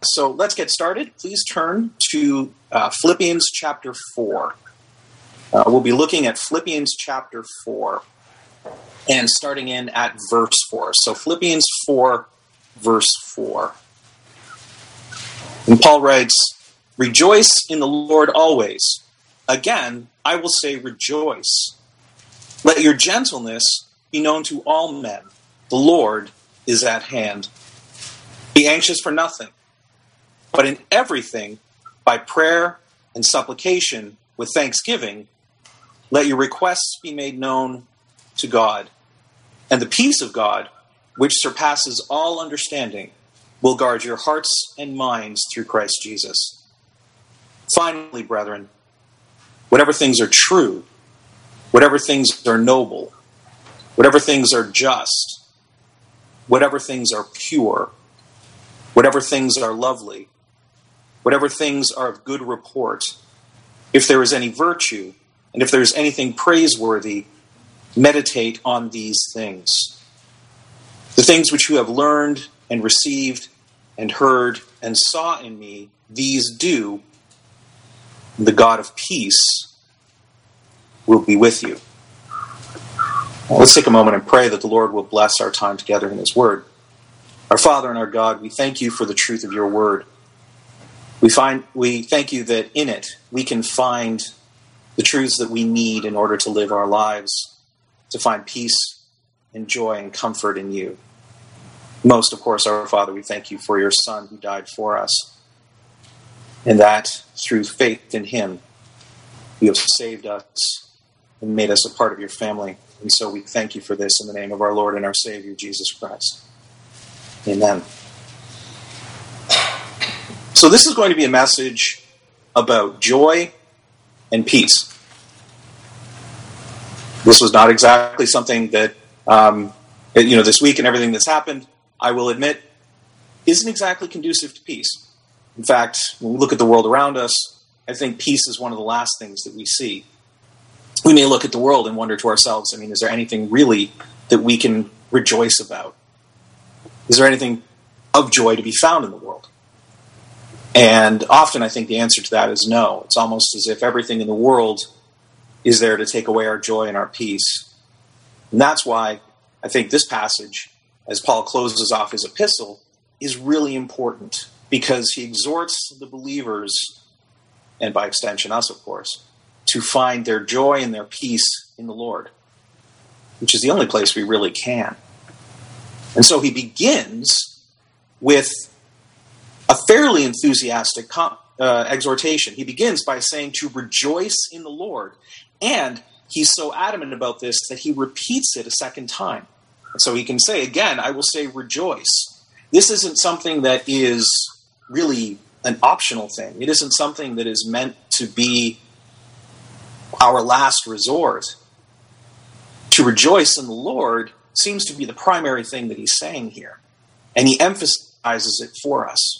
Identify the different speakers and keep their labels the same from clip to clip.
Speaker 1: So let's get started. Please turn to Philippians chapter 4. We'll be looking at Philippians chapter 4 and starting in at verse 4. So Philippians 4, verse 4. And Paul writes, "Rejoice in the Lord always. Again, I will say rejoice. Let your gentleness be known to all men. The Lord is at hand. Be anxious for nothing, but in everything, by prayer and supplication with thanksgiving, let your requests be made known to God. And the peace of God, which surpasses all understanding, will guard your hearts and minds through Christ Jesus. Finally, brethren, whatever things are true, whatever things are noble, whatever things are just, whatever things are pure, whatever things are lovely, whatever things are of good report, if there is any virtue, and if there is anything praiseworthy, meditate on these things. The things which you have learned and received and heard and saw in me, these do, and the God of peace will be with you." Well, let's take a moment and pray that the Lord will bless our time together in His Word. Our Father and our God, we thank you for the truth of your Word. We thank you that in it we can find the truths that we need in order to live our lives, to find peace and joy and comfort in you. Most, of course, our Father, we thank you for your Son who died for us, and that through faith in him, you have saved us and made us a part of your family. And so we thank you for this in the name of our Lord and our Savior, Jesus Christ. Amen. So this is going to be a message about joy and peace. This was not exactly something that, this week and everything that's happened, I will admit, isn't exactly conducive to peace. In fact, when we look at the world around us, I think peace is one of the last things that we see. We may look at the world and wonder to ourselves, is there anything really that we can rejoice about? Is there anything of joy to be found in the world? And often I think the answer to that is no. It's almost as if everything in the world is there to take away our joy and our peace. And that's why I think this passage, as Paul closes off his epistle, is really important, because he exhorts the believers, and by extension us, of course, to find their joy and their peace in the Lord, which is the only place we really can. And so he begins with a fairly enthusiastic exhortation. He begins by saying to rejoice in the Lord. And he's so adamant about this that he repeats it a second time. And so he can say, again, I will say rejoice. This isn't something that is really an optional thing. It isn't something that is meant to be our last resort. To rejoice in the Lord seems to be the primary thing that he's saying here. And he emphasizes it for us.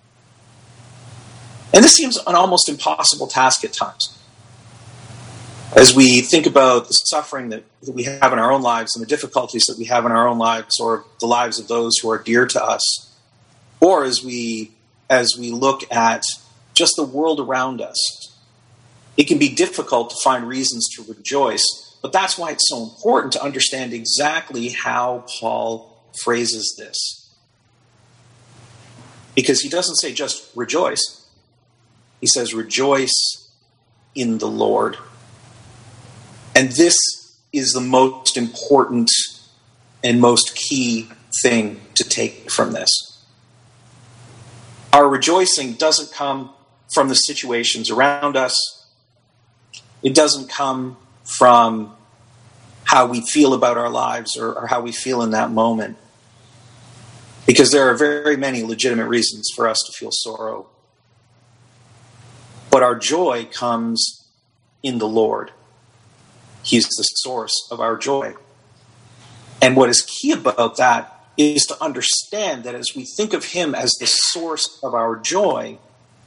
Speaker 1: And this seems an almost impossible task at times. As we think about the suffering that we have in our own lives and the difficulties that we have in our own lives, or the lives of those who are dear to us, or as we look at just the world around us, it can be difficult to find reasons to rejoice. But that's why it's so important to understand exactly how Paul phrases this. Because he doesn't say just rejoice. He says rejoice in the Lord. And this is the most important and most key thing to take from this. Our rejoicing doesn't come from the situations around us. It doesn't come from how we feel about our lives or how we feel in that moment. Because there are very many legitimate reasons for us to feel sorrow. But our joy comes in the Lord. He's the source of our joy. And what is key about that is to understand that as we think of him as the source of our joy,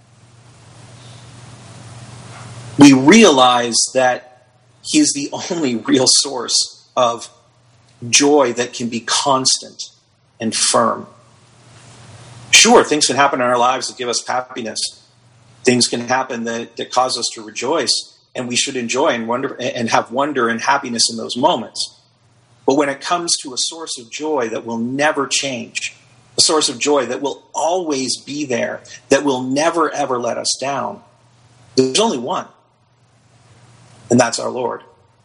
Speaker 1: we realize that he is the only real source of joy that can be constant and firm. Sure, things can happen in our lives that give us happiness. Things can happen that cause us to rejoice, and we should enjoy and wonder and have wonder and happiness in those moments. But when it comes to a source of joy that will never change, a source of joy that will always be there, that will never, ever let us down, there's only one, and that's our Lord.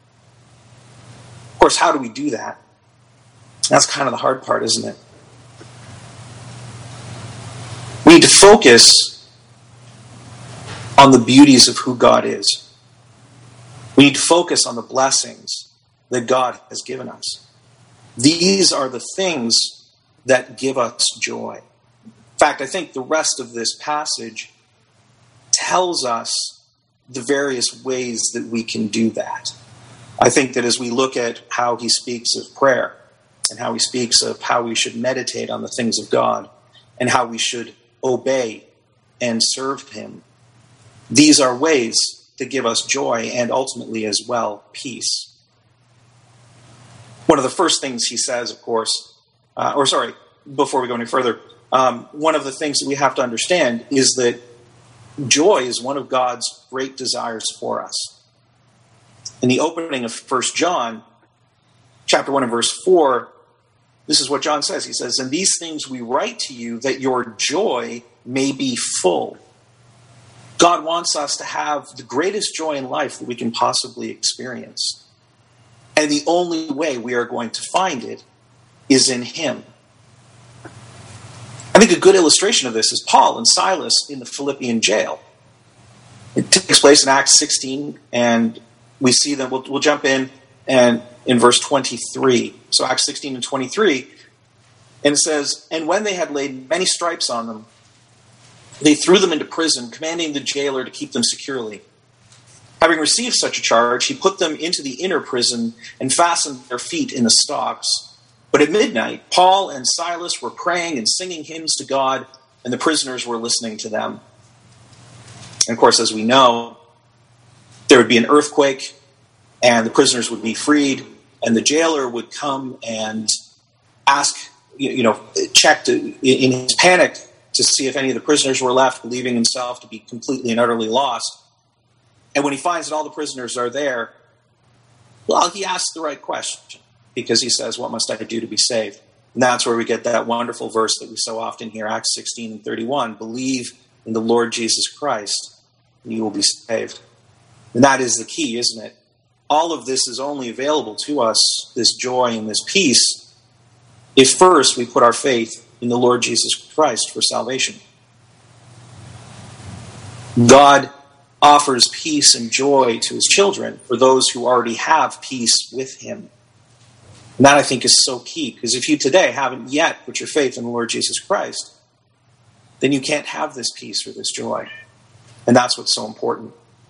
Speaker 1: Of course, how do we do that? That's kind of the hard part, isn't it? We need to focus on the beauties of who God is. We need to focus on the blessings that God has given us. These are the things that give us joy. In fact, I think the rest of this passage tells us the various ways that we can do that. I think that as we look at how he speaks of prayer and how he speaks of how we should meditate on the things of God and how we should obey and serve him, these are ways to give us joy and ultimately as well peace. One of the first things he says, of course, before we go any further, one of the things that we have to understand is that joy is one of God's great desires for us. In the opening of 1 John, chapter 1 and verse 4, this is what John says. He says, "And these things we write to you that your joy may be full." God wants us to have the greatest joy in life that we can possibly experience. And the only way we are going to find it is in him. I think a good illustration of this is Paul and Silas in the Philippian jail. It takes place in Acts 16, and we see them. We'll jump in and in verse 23. So Acts 16 and 23, and it says, "And when they had laid many stripes on them, they threw them into prison, commanding the jailer to keep them securely. Having received such a charge, he put them into the inner prison and fastened their feet in the stocks. But at midnight, Paul and Silas were praying and singing hymns to God, and the prisoners were listening to them." And of course, as we know, there would be an earthquake, and the prisoners would be freed, and the jailer would come and ask, check in his panic to see if any of the prisoners were left, believing himself to be completely and utterly lost. And when he finds that all the prisoners are there, well, he asks the right question, because he says, "What must I do to be saved?" And that's where we get that wonderful verse that we so often hear, Acts 16 and 31, "Believe in the Lord Jesus Christ, and you will be saved." And that is the key, isn't it? All of this is only available to us, this joy and this peace, if first we put our faith in the Lord Jesus Christ for salvation. God offers peace and joy to his children for those who already have peace with him. And that, I think, is so key, because if you today haven't yet put your faith in the Lord Jesus Christ, then you can't have this peace or this joy. And that's what's so important.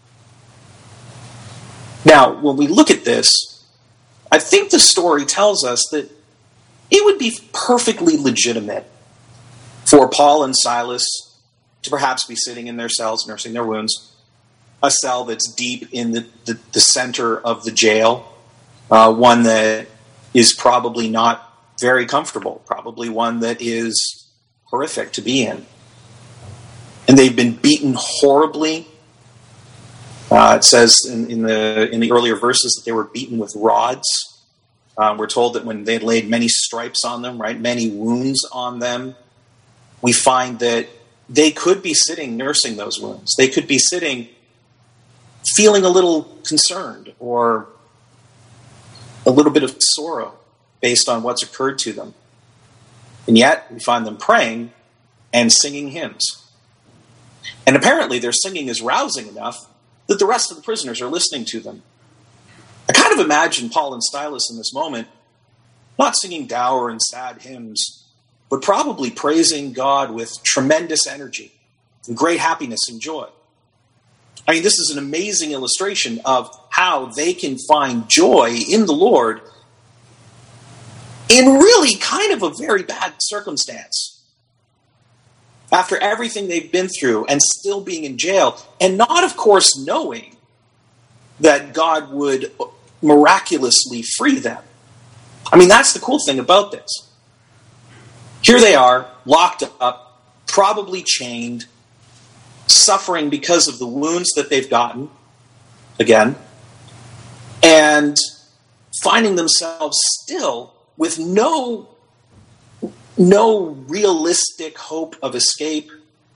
Speaker 1: Now, when we look at this, I think the story tells us that it would be perfectly legitimate for Paul and Silas to perhaps be sitting in their cells, nursing their wounds, a cell that's deep in the center of the jail, one that is probably not very comfortable, probably one that is horrific to be in. And they've been beaten horribly. It says in the earlier verses that they were beaten with rods. We're told that when they laid many stripes on them, right, many wounds on them, we find that they could be sitting nursing those wounds. They could be sitting feeling a little concerned or a little bit of sorrow based on what's occurred to them. And yet we find them praying and singing hymns. And apparently their singing is rousing enough that the rest of the prisoners are listening to them. I kind of imagine Paul and Silas in this moment not singing dour and sad hymns, but probably praising God with tremendous energy and great happiness and joy. I mean, this is an amazing illustration of how they can find joy in the Lord in really kind of a very bad circumstance. After everything they've been through and still being in jail, and not, of course, knowing that God would miraculously free them. I mean, that's the cool thing about this. Here they are, locked up, probably chained, suffering because of the wounds that they've gotten, again, and finding themselves still with no realistic hope of escape,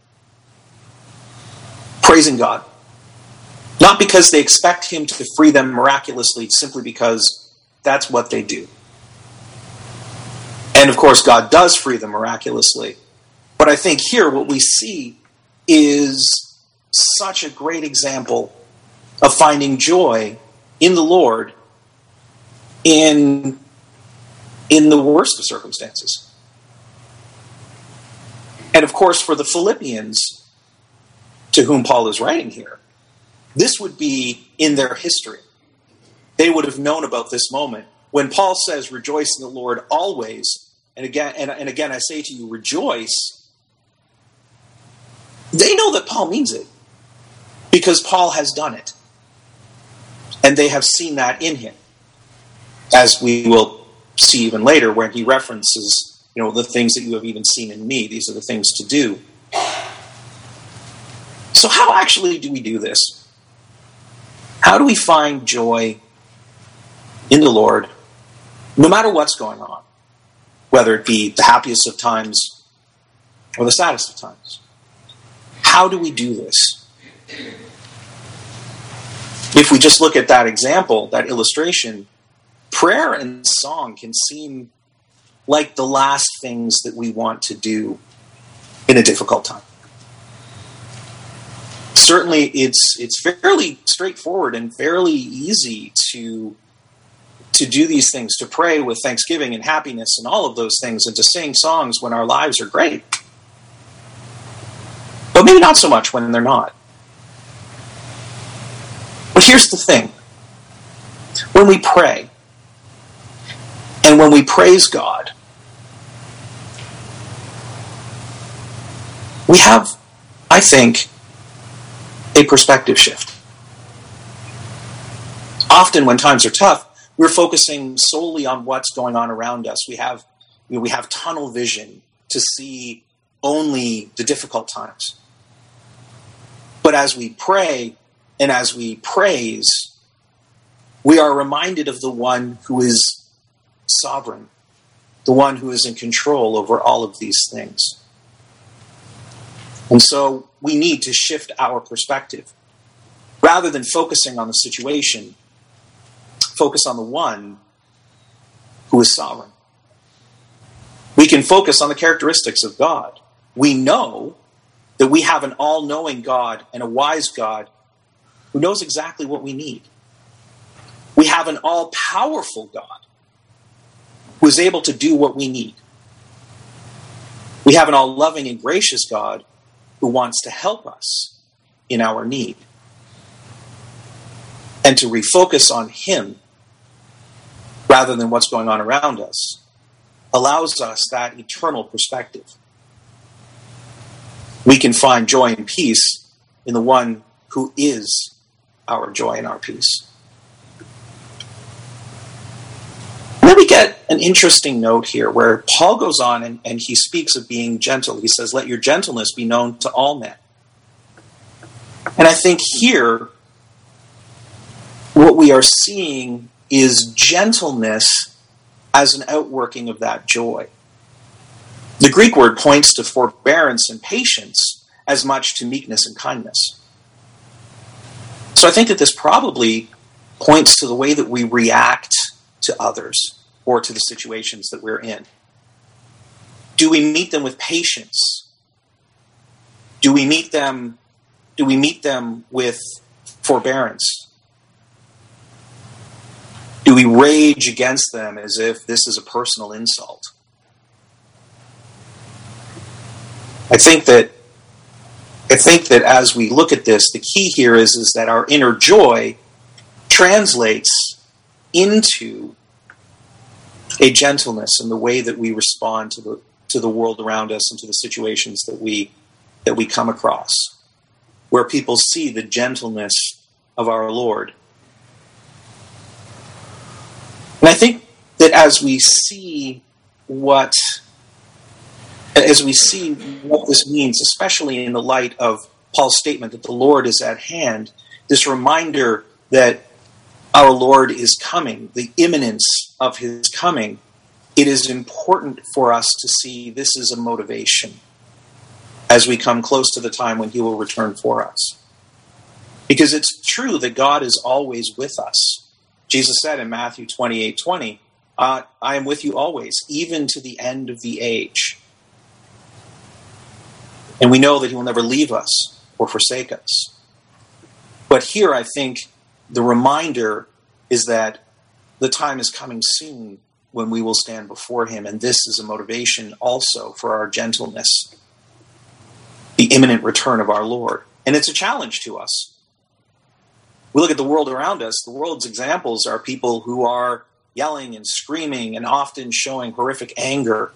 Speaker 1: praising God. Not because they expect him to free them miraculously, simply because that's what they do. And of course, God does free them miraculously. But I think here what we see is such a great example of finding joy in the Lord in the worst of circumstances. And of course, for the Philippians, to whom Paul is writing here, this would be in their history. They would have known about this moment. When Paul says, rejoice in the Lord always, and again I say to you, rejoice, they know that Paul means it because Paul has done it. And they have seen that in him, as we will see even later when he references, the things that you have even seen in me. These are the things to do. So how actually do we do this? How do we find joy in the Lord, no matter what's going on, whether it be the happiest of times or the saddest of times? How do we do this? If we just look at that example, that illustration, prayer and song can seem like the last things that we want to do in a difficult time. Certainly, it's fairly straightforward and fairly easy to do these things, to pray with thanksgiving and happiness and all of those things, and to sing songs when our lives are great. But maybe not so much when they're not. But here's the thing. When we pray, and when we praise God, we have, I think, a perspective shift. Often when times are tough, we're focusing solely on what's going on around us. We have tunnel vision to see only the difficult times. But as we pray and as we praise, we are reminded of the one who is sovereign, the one who is in control over all of these things. And so we need to shift our perspective. Rather than focusing on the situation, focus on the one who is sovereign. We can focus on the characteristics of God. We know that we have an all-knowing God and a wise God who knows exactly what we need. We have an all-powerful God who is able to do what we need. We have an all-loving and gracious God who wants to help us in our need. And to refocus on him rather than what's going on around us allows us that eternal perspective. We can find joy and peace in the one who is our joy and our peace. Then we get an interesting note here where Paul goes on and he speaks of being gentle. He says, let your gentleness be known to all men. And I think here, what we are seeing is gentleness as an outworking of that joy. The Greek word points to forbearance and patience as much to meekness and kindness. So I think that this probably points to the way that we react to others or to the situations that we're in. Do we meet them with patience? Do we meet them with forbearance? Do we rage against them as if this is a personal insult? I think that as we look at this, the key here is that our inner joy translates into a gentleness in the way that we respond to the world around us and to the situations that we come across, where people see the gentleness of our Lord. And I think that as we see as we see what this means, especially in the light of Paul's statement that the Lord is at hand, this reminder that our Lord is coming, the imminence of his coming, it is important for us to see this is a motivation as we come close to the time when he will return for us. Because it's true that God is always with us. Jesus said in Matthew 28:20, I am with you always, even to the end of the age. And we know that he will never leave us or forsake us. But here I think the reminder is that the time is coming soon when we will stand before him, and this is a motivation also for our gentleness, the imminent return of our Lord. And it's a challenge to us. We look at the world around us, the world's examples are people who are yelling and screaming and often showing horrific anger.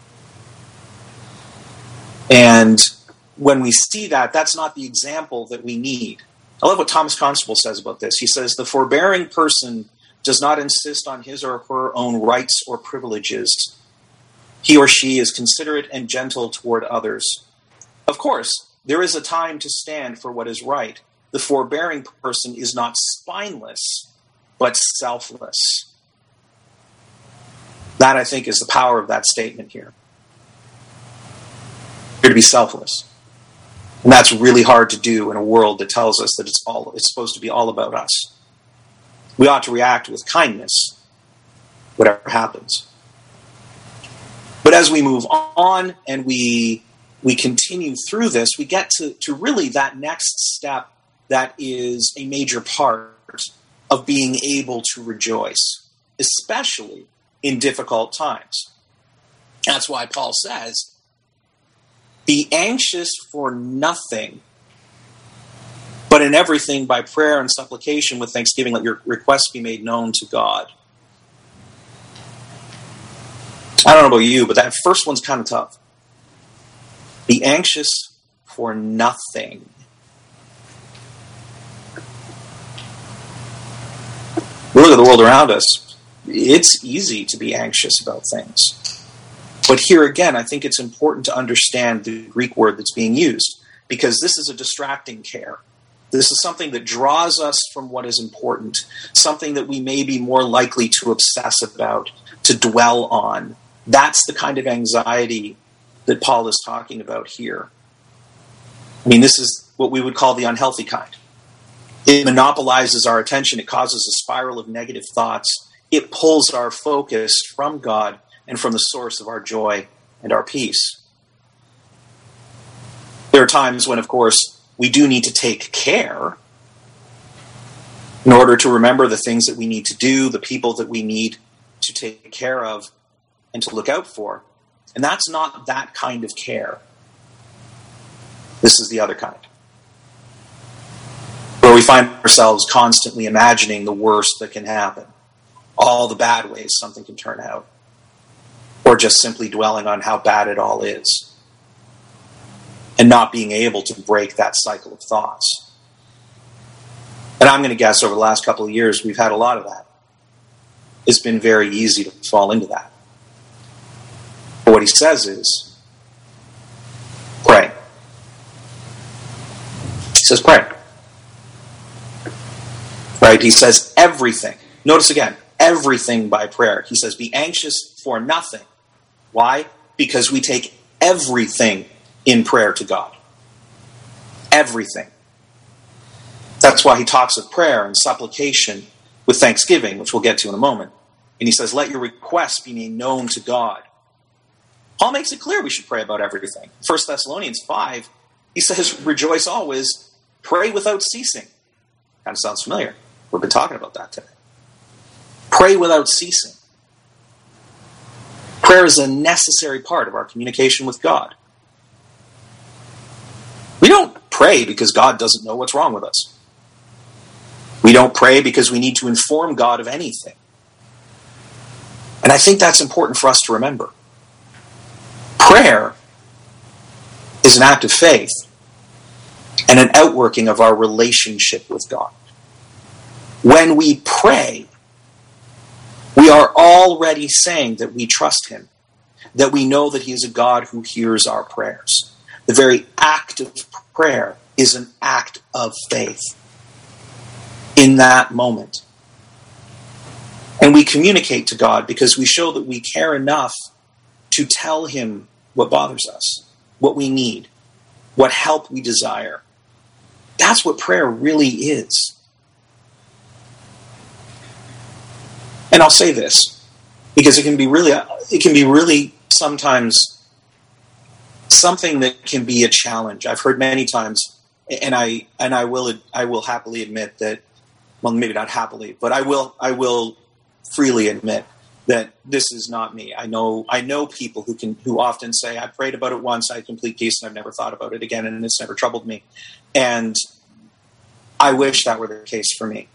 Speaker 1: And when we see that, that's not the example that we need. I love what Thomas Constable says about this. He says, the forbearing person does not insist on his or her own rights or privileges. He or she is considerate and gentle toward others. Of course, there is a time to stand for what is right. The forbearing person is not spineless, but selfless. That, I think, is the power of that statement here. You're to be selfless. And that's really hard to do in a world that tells us that it's supposed to be all about us. We ought to react with kindness, whatever happens. But as we move on and we continue through this, we get to really that next step that is a major part of being able to rejoice, especially in difficult times. That's why Paul says, be anxious for nothing, but in everything by prayer and supplication with thanksgiving, let your requests be made known to God. I don't know about you, but that first one's kind of tough. Be anxious for nothing. We look at the world around us. It's easy to be anxious about things. But here again, I think it's important to understand the Greek word that's being used, because this is a distracting care. This is something that draws us from what is important, something that we may be more likely to obsess about, to dwell on. That's the kind of anxiety that Paul is talking about here. I mean, this is what we would call the unhealthy kind. It monopolizes our attention. It causes a spiral of negative thoughts. It pulls our focus from God and from the source of our joy and our peace. There are times when, of course, we do need to take care in order to remember the things that we need to do, the people that we need to take care of and to look out for. And that's not that kind of care. This is the other kind, where we find ourselves constantly imagining the worst that can happen, all the bad ways something can turn out, or just simply dwelling on how bad it all is, and not being able to break that cycle of thoughts. And I'm going to guess over the last couple of years, we've had a lot of that. It's been very easy to fall into that. But what he says is, pray. He says, pray. Right? He says everything. Notice again, everything by prayer. He says, be anxious for nothing. Why? Because we take everything in prayer to God. Everything. That's why he talks of prayer and supplication with thanksgiving, which we'll get to in a moment. And he says, let your requests be made known to God. Paul makes it clear we should pray about everything. 1 Thessalonians 5, he says, rejoice always, pray without ceasing. Kind of sounds familiar. We've been talking about that today. Pray without ceasing. Prayer is a necessary part of our communication with God. We don't pray because God doesn't know what's wrong with us. We don't pray because we need to inform God of anything. And I think that's important for us to remember. Prayer is an act of faith and an outworking of our relationship with God. When we pray, we are already saying that we trust him, that we know that he is a God who hears our prayers. The very act of prayer is an act of faith in that moment. And we communicate to God because we show that we care enough to tell him what bothers us, what we need, what help we desire. That's what prayer really is. And I'll say this, because it can be really sometimes something that can be a challenge. I've heard many times, and I will happily admit that, well, maybe not happily, but I will freely admit that this is not me. I know people who often say, I prayed about it once, I had complete peace, and I've never thought about it again, and it's never troubled me. And I wish that were the case for me.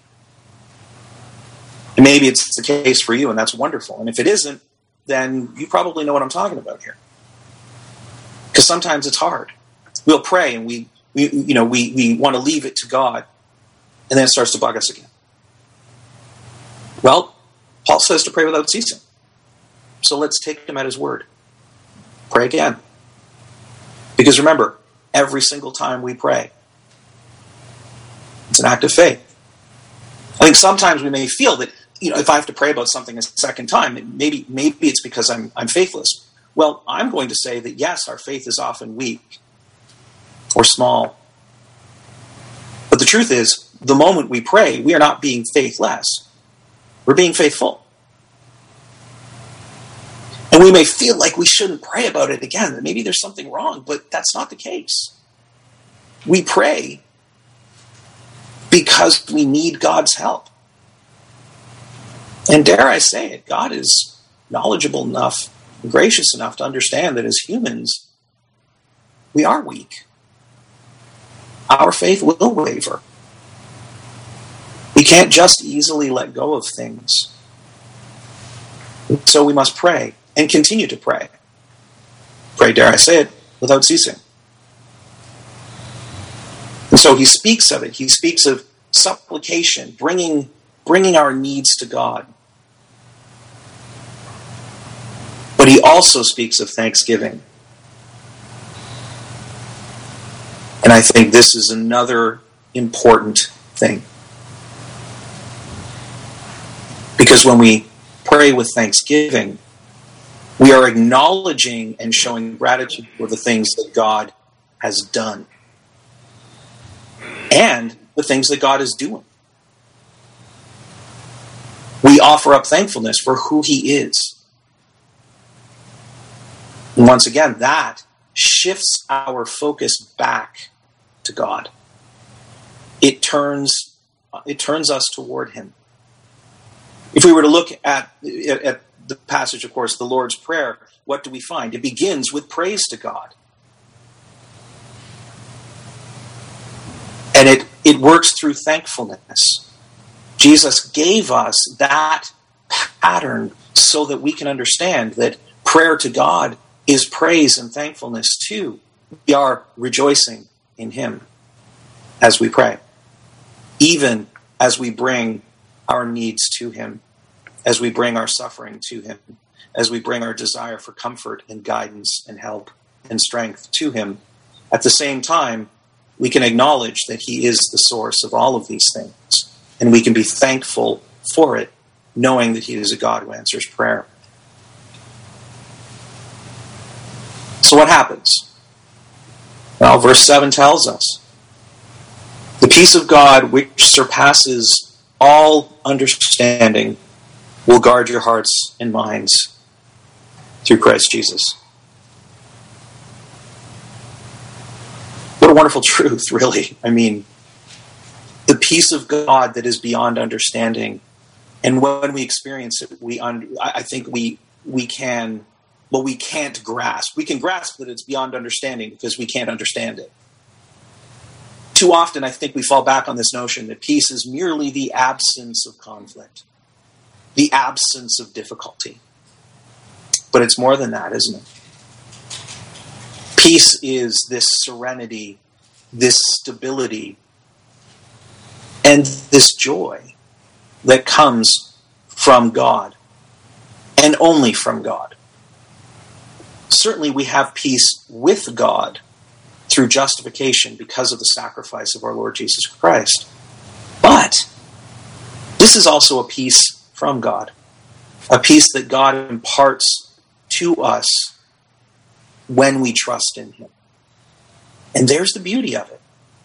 Speaker 1: And maybe it's the case for you, and that's wonderful. And if it isn't, then you probably know what I'm talking about here. Because sometimes it's hard. We'll pray and we want to leave it to God, and then it starts to bug us again. Well, Paul says to pray without ceasing. So let's take him at his word. Pray again. Because remember, every single time we pray, it's an act of faith. I think sometimes we may feel that, if I have to pray about something a second time, maybe it's because I'm faithless. Well, I'm going to say that yes, our faith is often weak or small. But the truth is, the moment we pray, we are not being faithless. We're being faithful. And we may feel like we shouldn't pray about it again, that maybe there's something wrong, but that's not the case. We pray because we need God's help. And dare I say it, God is knowledgeable enough, gracious enough to understand that as humans, we are weak. Our faith will waver. We can't just easily let go of things. So we must pray and continue to pray. Pray, dare I say it, without ceasing. And so he speaks of it. He speaks of supplication, bringing our needs to God. But he also speaks of thanksgiving. And I think this is another important thing. Because when we pray with thanksgiving, we are acknowledging and showing gratitude for the things that God has done and the things that God is doing. We offer up thankfulness for who he is. And once again, that shifts our focus back to God. It turns us toward him. If we were to look at the passage, of course, the Lord's Prayer, what do we find? It begins with praise to God. And it works through thankfulness. Jesus gave us that pattern so that we can understand that prayer to God is praise and thankfulness too. We are rejoicing in him as we pray, even as we bring our needs to him, as we bring our suffering to him, as we bring our desire for comfort and guidance and help and strength to him. At the same time, we can acknowledge that he is the source of all of these things, and we can be thankful for it, knowing that he is a God who answers prayer. So what happens? Well, verse 7 tells us, the peace of God, which surpasses all understanding, will guard your hearts and minds through Christ Jesus. What a wonderful truth, really. I mean, the peace of God that is beyond understanding. And when we experience it, I think we can't grasp. We can grasp that it's beyond understanding because we can't understand it. Too often, I think we fall back on this notion that peace is merely the absence of conflict, the absence of difficulty. But it's more than that, isn't it? Peace is this serenity, this stability, and this joy that comes from God, and only from God. certainly we have peace with God through justification because of the sacrifice of our Lord Jesus Christ. But this is also a peace from God, a peace that God imparts to us when we trust in him. And there's the beauty of it.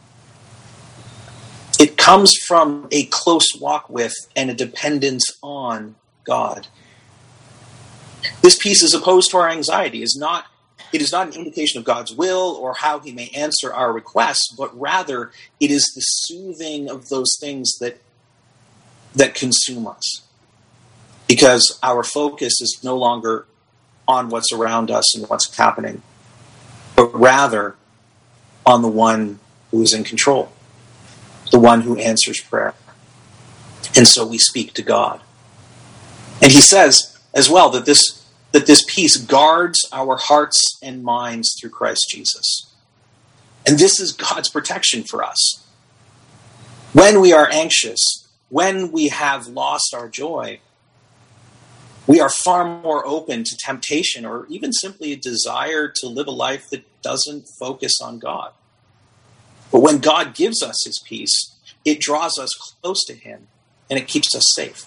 Speaker 1: It comes from a close walk with and a dependence on God. This peace, as opposed to our anxiety, is not an indication of God's will or how he may answer our requests, but rather it is the soothing of those things that consume us. Because our focus is no longer on what's around us and what's happening, but rather on the one who is in control, the one who answers prayer. And so we speak to God. And he says as well that this peace guards our hearts and minds through Christ Jesus. And this is God's protection for us. When we are anxious, when we have lost our joy, we are far more open to temptation or even simply a desire to live a life that doesn't focus on God. But when God gives us his peace, it draws us close to him and it keeps us safe.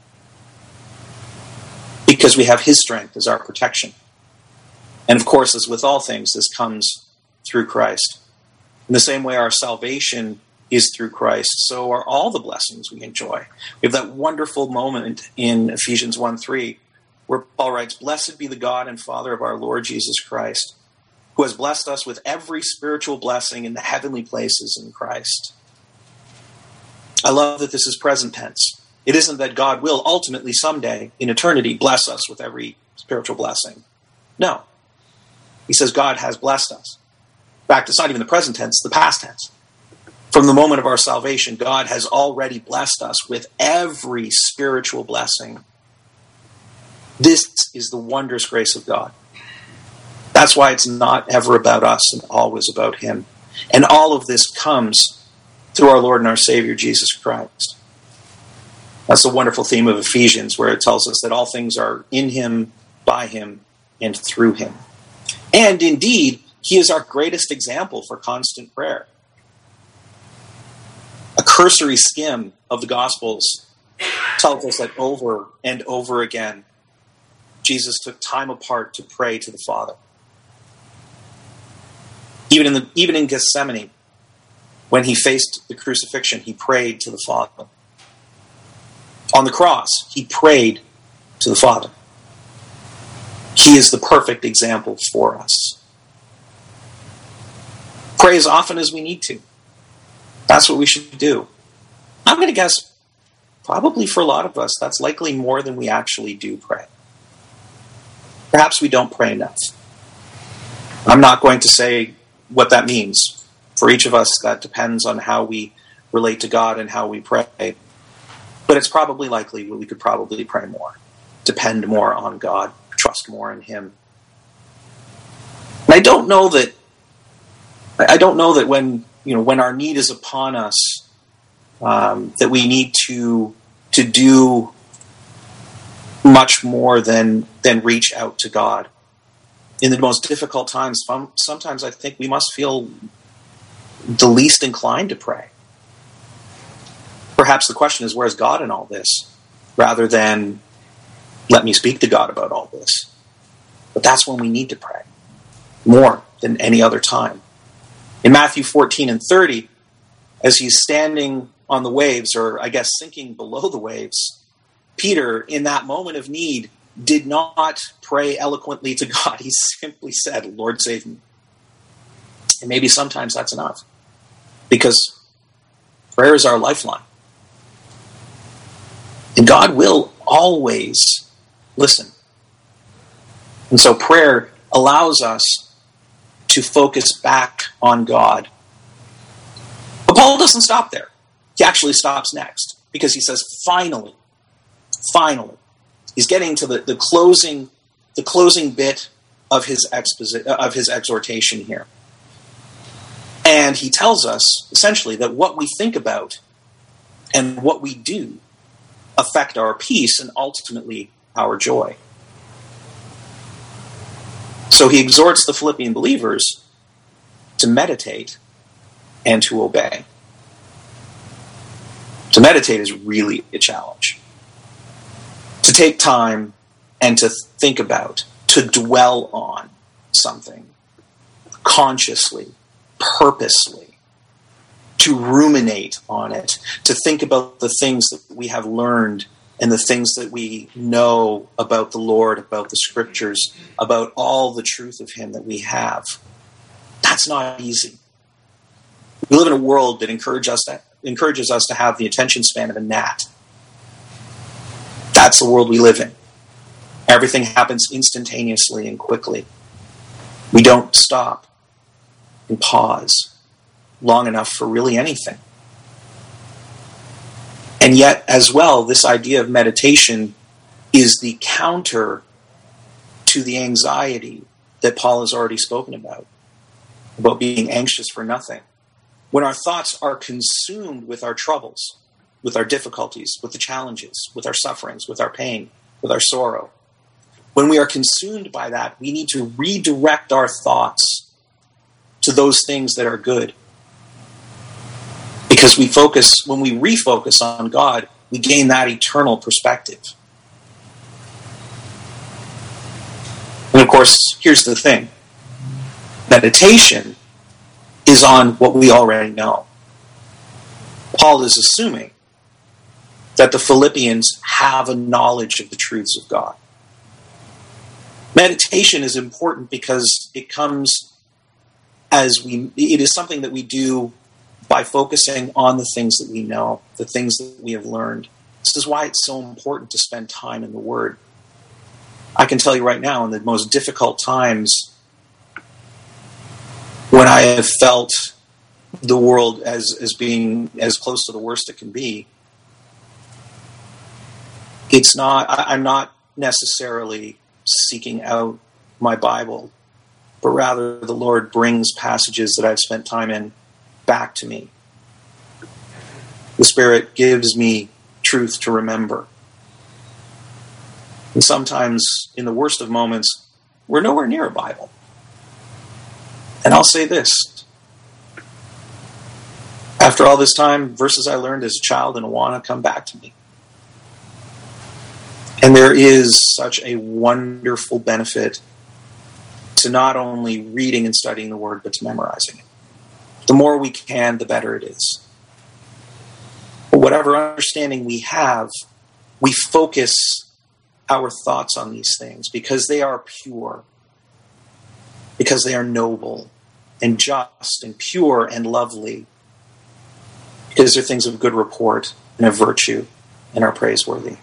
Speaker 1: Because we have his strength as our protection. And of course, as with all things, this comes through Christ. In the same way our salvation is through Christ, so are all the blessings we enjoy. We have that wonderful moment in Ephesians 1:3, where Paul writes, "Blessed be the God and Father of our Lord Jesus Christ, who has blessed us with every spiritual blessing in the heavenly places in Christ." I love that this is present tense. It isn't that God will ultimately someday in eternity bless us with every spiritual blessing. No. He says God has blessed us. In fact, it's not even the present tense, the past tense. From the moment of our salvation, God has already blessed us with every spiritual blessing. This is the wondrous grace of God. That's why it's not ever about us and always about him. And all of this comes through our Lord and our Savior, Jesus Christ. That's the wonderful theme of Ephesians, where it tells us that all things are in him, by him, and through him. And indeed, he is our greatest example for constant prayer. A cursory skim of the Gospels tells us that over and over again, Jesus took time apart to pray to the Father. Even in Gethsemane, when he faced the crucifixion, he prayed to the Father. On the cross, he prayed to the Father. He is the perfect example for us. Pray as often as we need to. That's what we should do. I'm going to guess, probably for a lot of us, that's likely more than we actually do pray. Perhaps we don't pray enough. I'm not going to say what that means. For each of us, that depends on how we relate to God and how we pray. But it's probably likely we could probably pray more, depend more on God, trust more in him. And I don't know that when our need is upon us, that we need to do much more than reach out to God. In the most difficult times, sometimes I think we must feel the least inclined to pray. Perhaps the question is, where's God in all this? Rather than, let me speak to God about all this. But that's when we need to pray, more than any other time. In Matthew 14:30, as he's standing on the waves, or I guess sinking below the waves, Peter, in that moment of need, did not pray eloquently to God. He simply said, "Lord, save me." And maybe sometimes that's enough, because prayer is our lifeline. And God will always listen. And so prayer allows us to focus back on God. But Paul doesn't stop there. He actually stops next, because he says, finally. He's getting to the closing bit of his exhortation here. And he tells us, essentially, that what we think about and what we do affect our peace and ultimately our joy. So he exhorts the Philippian believers to meditate and to obey. To meditate is really a challenge. To take time and to think about, to dwell on something consciously, purposely, to ruminate on it, to think about the things that we have learned and the things that we know about the Lord, about the Scriptures, about all the truth of Him that we have. That's not easy. We live in a world that encourages us to have the attention span of a gnat. That's the world we live in. Everything happens instantaneously and quickly. We don't stop and pause long enough for really anything. And yet, as well, this idea of meditation is the counter to the anxiety that Paul has already spoken about being anxious for nothing. When our thoughts are consumed with our troubles, with our difficulties, with the challenges, with our sufferings, with our pain, with our sorrow, when we are consumed by that, we need to redirect our thoughts to those things that are good. Because when we refocus on God, we gain that eternal perspective. And of course, here's the thing. Meditation is on what we already know. Paul is assuming that the Philippians have a knowledge of the truths of God. Meditation is important because it is something that we do by focusing on the things that we know, the things that we have learned. This is why it's so important to spend time in the Word. I can tell you right now, in the most difficult times, when I have felt the world as being as close to the worst it can be, I'm not necessarily seeking out my Bible, but rather the Lord brings passages that I've spent time in back to me. The Spirit gives me truth to remember. And sometimes, in the worst of moments, we're nowhere near a Bible. And I'll say this. After all this time, verses I learned as a child in Awana come back to me. And there is such a wonderful benefit to not only reading and studying the Word, but to memorizing it. The more we can, the better it is. But whatever understanding we have, we focus our thoughts on these things because they are pure, because they are noble and just and pure and lovely, because they're things of good report and of virtue and are praiseworthy.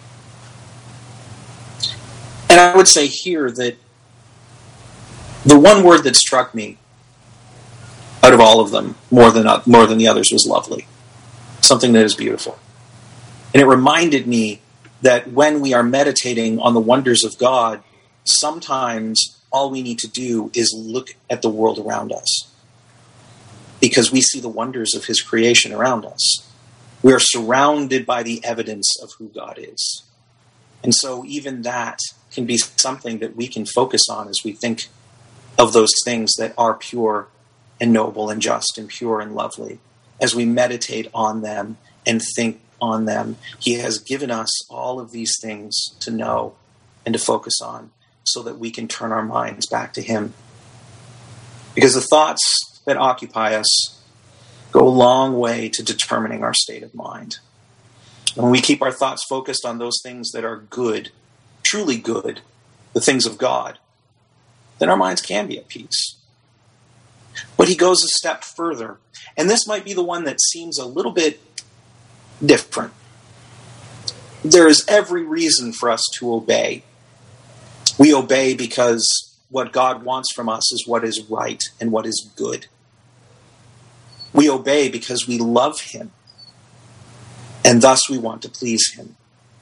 Speaker 1: And I would say here that the one word that struck me out of all of them, more than the others, was lovely. Something that is beautiful. And it reminded me that when we are meditating on the wonders of God, sometimes all we need to do is look at the world around us. Because we see the wonders of His creation around us. We are surrounded by the evidence of who God is. And so even that can be something that we can focus on as we think of those things that are pure and noble and just and pure and lovely. As we meditate on them and think on them, He has given us all of these things to know and to focus on so that we can turn our minds back to Him. Because the thoughts that occupy us go a long way to determining our state of mind. When we keep our thoughts focused on those things that are good, truly good, the things of God, then our minds can be at peace. But he goes a step further, and this might be the one that seems a little bit different. There is every reason for us to obey. We obey because what God wants from us is what is right and what is good. We obey because we love Him, and thus we want to please Him.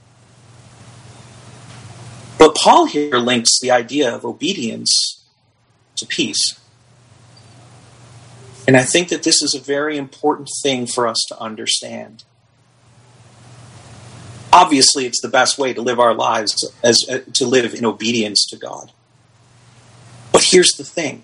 Speaker 1: But Paul here links the idea of obedience to peace. And I think that this is a very important thing for us to understand. Obviously, it's the best way to live our lives, to live in obedience to God. But here's the thing.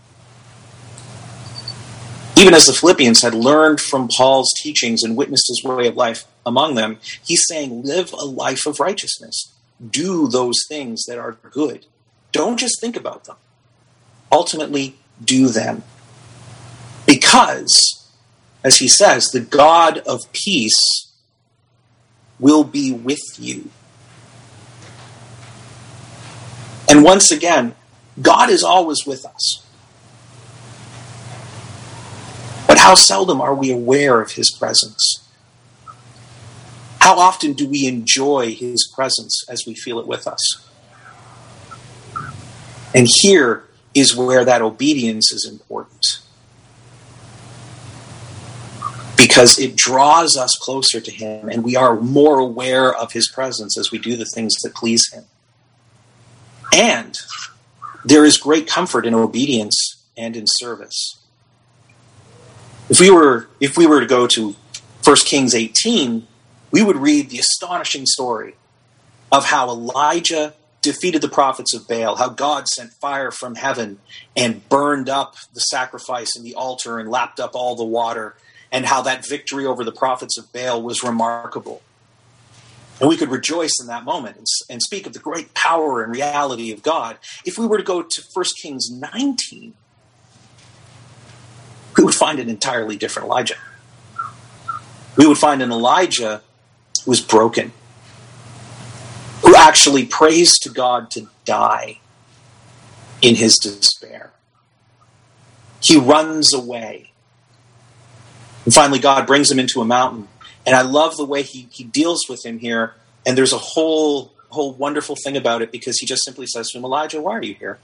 Speaker 1: Even as the Philippians had learned from Paul's teachings and witnessed his way of life among them, he's saying, live a life of righteousness. Do those things that are good. Don't just think about them. Ultimately, do them. Because, as he says, the God of peace will be with you. And once again, God is always with us. But how seldom are we aware of his presence? How often do we enjoy his presence as we feel it with us? And here is where that obedience is important. Because it draws us closer to him, and we are more aware of his presence as we do the things that please him. And there is great comfort in obedience and in service. If we were to go to 1 Kings 18, we would read the astonishing story of how Elijah defeated the prophets of Baal, how God sent fire from heaven and burned up the sacrifice and the altar and lapped up all the water, and how that victory over the prophets of Baal was remarkable. And we could rejoice in that moment and speak of the great power and reality of God. If we were to go to 1 Kings 19, we would find an entirely different Elijah. We would find an Elijah who was broken, who actually prays to God to die in his despair. He runs away. And finally, God brings him into a mountain. And I love the way he deals with him here. And there's a whole wonderful thing about it, because he just simply says to him, Elijah, why are you here?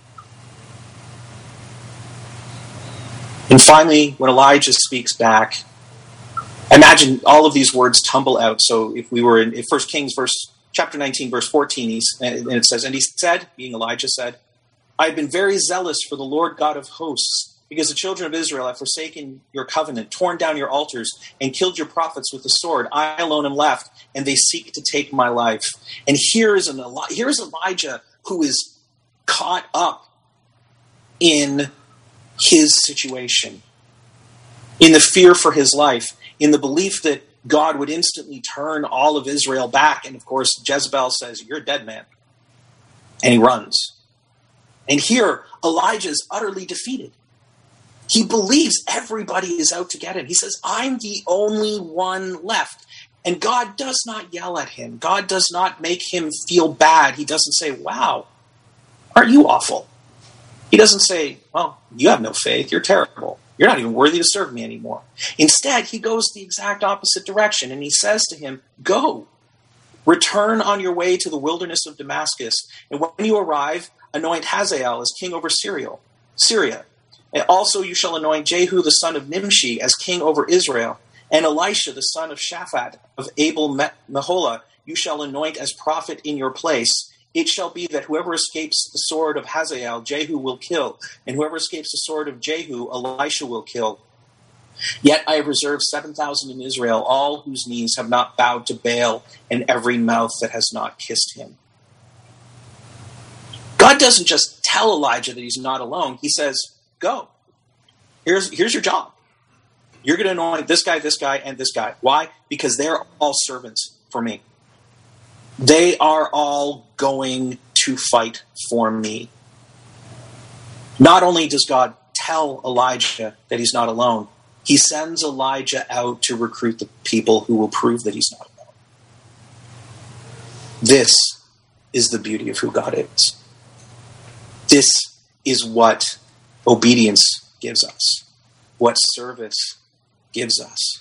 Speaker 1: And finally, when Elijah speaks back, imagine all of these words tumble out. So if we were in 1 Kings chapter 19, verse 14, and it says, and he said, being Elijah said, I have been very zealous for the Lord God of hosts, because the children of Israel have forsaken your covenant, torn down your altars, and killed your prophets with the sword. I alone am left, and they seek to take my life. And here's Elijah, who is caught up in his situation, in the fear for his life, in the belief that God would instantly turn all of Israel back. And of course, Jezebel says, you're a dead man. And he runs. And here, Elijah is utterly defeated. He believes everybody is out to get him. He says, I'm the only one left. And God does not yell at him. God does not make him feel bad. He doesn't say, wow, aren't you awful? He doesn't say, well, you have no faith. You're terrible. You're not even worthy to serve me anymore. Instead, he goes the exact opposite direction. And he says to him, go, return on your way to the wilderness of Damascus. And when you arrive, anoint Hazael as king over Syria. And also you shall anoint Jehu the son of Nimshi as king over Israel, and Elisha the son of Shaphat of Abel-Meholah you shall anoint as prophet in your place. It shall be that whoever escapes the sword of Hazael, Jehu will kill, and whoever escapes the sword of Jehu, Elisha will kill. Yet I have reserved 7,000 in Israel, all whose knees have not bowed to Baal, and every mouth that has not kissed him. God doesn't just tell Elijah that he's not alone. He says, go. Here's your job. You're going to anoint this guy, and this guy. Why? Because they're all servants for me. They are all going to fight for me. Not only does God tell Elijah that he's not alone, he sends Elijah out to recruit the people who will prove that he's not alone. This is the beauty of who God is. This is what obedience gives us, what service gives us.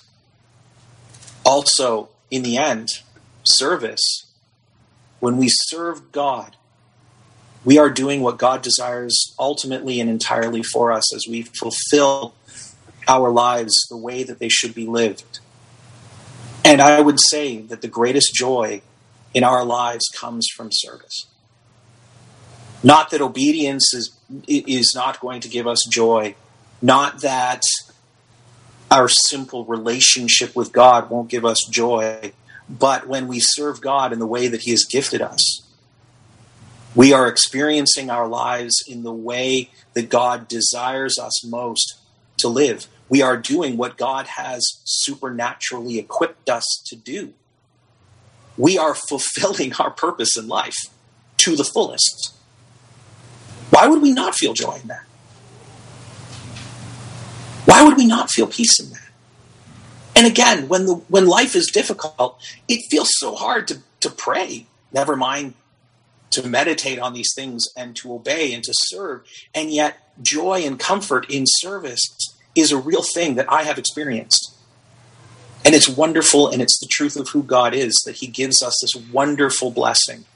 Speaker 1: Also, in the end, service, when we serve God, we are doing what God desires ultimately and entirely for us as we fulfill our lives the way that they should be lived. And I would say that the greatest joy in our lives comes from service. Not that obedience is not going to give us joy. Not that our simple relationship with God won't give us joy. But when we serve God in the way that he has gifted us, We are experiencing our lives in the way that God desires us most to live. We are doing what God has supernaturally equipped us to do. We are fulfilling our purpose in life to the fullest. Why would we not feel joy in that? Why would we not feel peace in that? And again, when life is difficult, it feels so hard to pray, never mind to meditate on these things and to obey and to serve. And yet joy and comfort in service is a real thing that I have experienced. And it's wonderful, and it's the truth of who God is, that he gives us this wonderful blessing.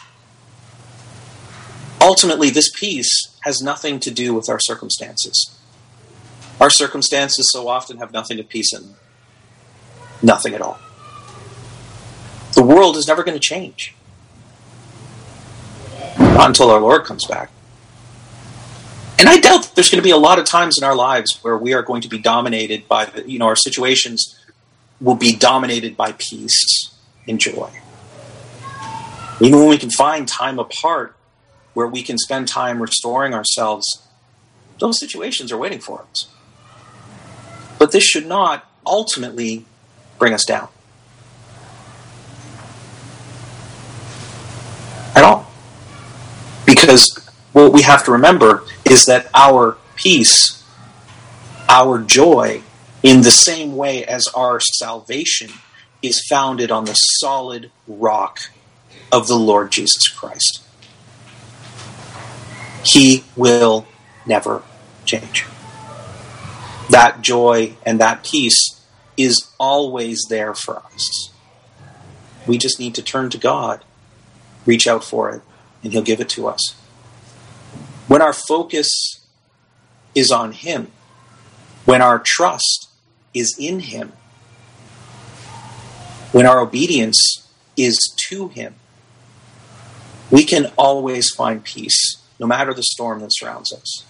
Speaker 1: Ultimately, this peace has nothing to do with our circumstances. Our circumstances so often have nothing of peace in them. Nothing at all. The world is never going to change. Not until our Lord comes back. And I doubt that there's going to be a lot of times in our lives where we are going to be dominated by, our situations will be dominated by peace and joy. Even when we can find time apart where we can spend time restoring ourselves, those situations are waiting for us. But this should not ultimately bring us down. At all. Because what we have to remember is that our peace, our joy, in the same way as our salvation, is founded on the solid rock of the Lord Jesus Christ. He will never change. That joy and that peace is always there for us. We just need to turn to God, reach out for it, and he'll give it to us. When our focus is on him, when our trust is in him, when our obedience is to him, we can always find peace, no matter the storm that surrounds us.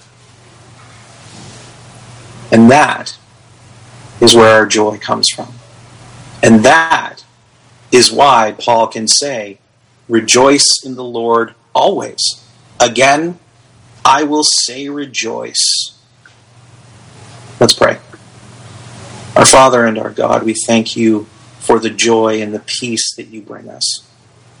Speaker 1: And that is where our joy comes from. And that is why Paul can say, rejoice in the Lord always. Again, I will say rejoice. Let's pray. Our Father and our God, we thank you for the joy and the peace that you bring us.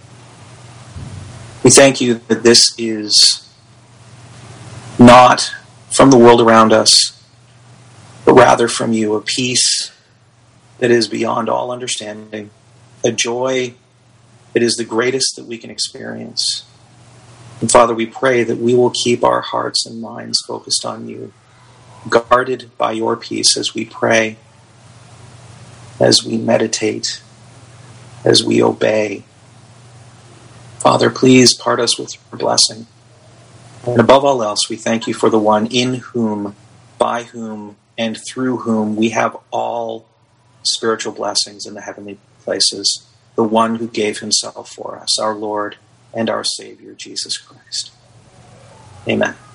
Speaker 1: We thank you that this is not from the world around us, but rather from you, a peace that is beyond all understanding, a joy that is the greatest that we can experience. And Father, we pray that we will keep our hearts and minds focused on you, guarded by your peace as we pray, as we meditate, as we obey. Father, please part us with your blessing. And above all else, we thank you for the one in whom, by whom, and through whom we have all spiritual blessings in the heavenly places, the one who gave himself for us, our Lord and our Savior, Jesus Christ. Amen.